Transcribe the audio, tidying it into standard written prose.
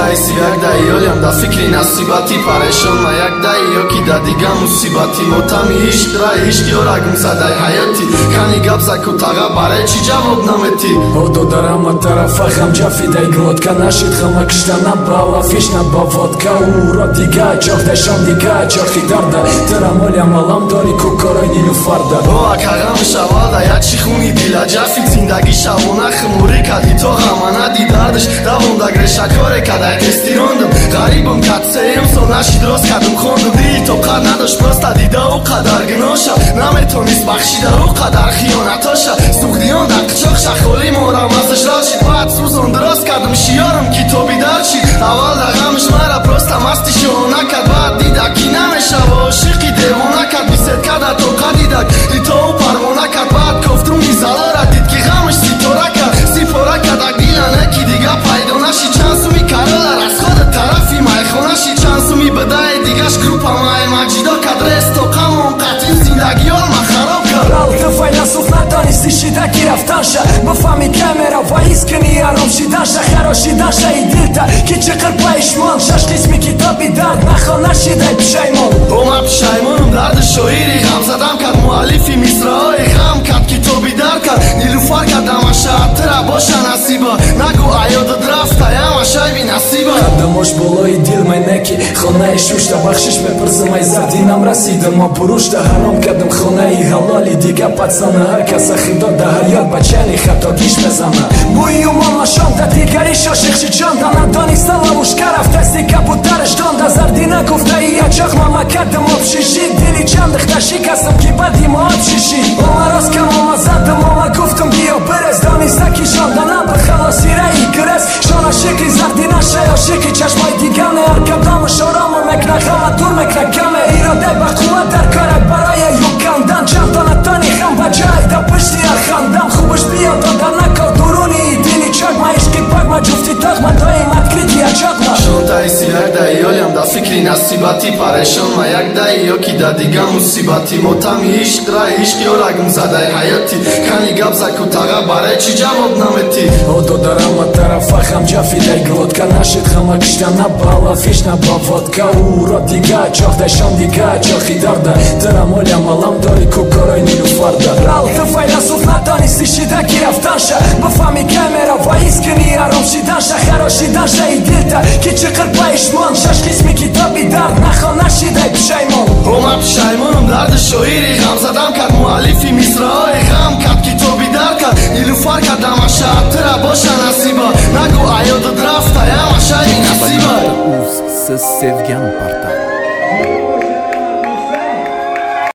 таиси як даиёлям да фикри насибати парешонма як даиёки да дига мусибати мотами ишқра ишқи ёрагум задай ҳаёти кани гап заку тага барай чӣ ҷавоб наметӣ ҳодо дарама тарафа хамҷафидай глотка нашид хама киштана бала фишна ба водка уро дига ҷохдашам дига ҷохи дарда тарамолям алам дори кукорои нилуфарда о акағам шавада як чӣ хуни дила ҷафи зиндаги шавона хмури кади то ғамана дидардаш давондак решакоре кадай тестирондам ғарибам катсеем со нашид рост кадам хондам дии тоқат надошт просто дидаву қадар гуноша наметонист бахшидару қадар хиёнатоша сухдиён дар қичоқ шахоли мора мазаш рашид баъд сӯзон дроз кардам шиёрам китоби дарчид аввал дағамш мара просто масти шоҳона кард баъд дидак ки намешава ошиқи девона кард бисеткада тоқа дидак итоу парвона кард баъд кофтруми залора дид ки ғамш ситора кард сипора кардак дилана ки дига пайдо наши чанд суми карола расхода тарафи майхонаши чанд суми бадаи дигаш группа май маҷидо кард рес тоқамон қатъи зиндагиёлма хароб кард алты файласуф надонисти шидаки рафтанша бафами камера ва искани аром шиданша харошиданша и дилта ки чиқир паишмон шаш қисми китоби дард нахона шидай пишаймон ома пишаймонам дарди шоири ғам задам кард муаллифи мисраҳои ғам кард китоби дард кард нилуфар кардама шаътира боша насиба нагу аёдат рафта яма шайби насиба қадамош болои дил майнаки хонаи шушта бахшиш мепурсам ай зардинам расида ма бурушта ҳаром кардам хонаи ҳалоли дига пацана ҳар каса хидо да ҳар ёд бачани хато гиш мезана бӯи умома шонда дигари шошиқши ҷонда надониста лавушка рафтасти кабутараш донда зардина гуфтаи ячоқ мама кардам обшиши дили чандахта шикастам ки бади ма обшиши ома роз камома задам ома гуфтам биё берез дониста ки шонда наба халосираи грез шона шикли зардина шаё шикли чашмои дигаме ҳар кадамаш орома мекна хама дур мекна каме ирода ба қувват дар корак барои юкандан чандта натони хам ба ҷай да пишти архандам хубаш биё дода накор дуруни дили чок ма ишқи пак ма ҷуфти тоқ ма доим открити ячоқма шон таиси як даиёлям да фикри насибати парешонма як даиё ки да дига мусибати мотами ишқра ишқи ёрагум задай ҳаёти кани гап заку тага барай чӣ ҷавоб наметӣ ҳодо дарама тарафа хамҷафидай глотка нашид хама киштана бала фишна ба водка уро дига ҷохдашам дига ҷохи дарда тарамолям алам дори кукорои нилуфарда алты файласуф надонисти шидаки рафтанша бафами камера ва искани аром шиданша харошиданша и дилта ки чиқир паишмон шаш қисми китоби дард нахона шидай пишаймон ома пишаймонам дарди шоири ғам задам кард муаллифи мисраҳои ғам кард китоби дард кард нилуфар кардама шаътира боша насиба нагу аёдат рафта яма шайби насиба Siz sevgan parta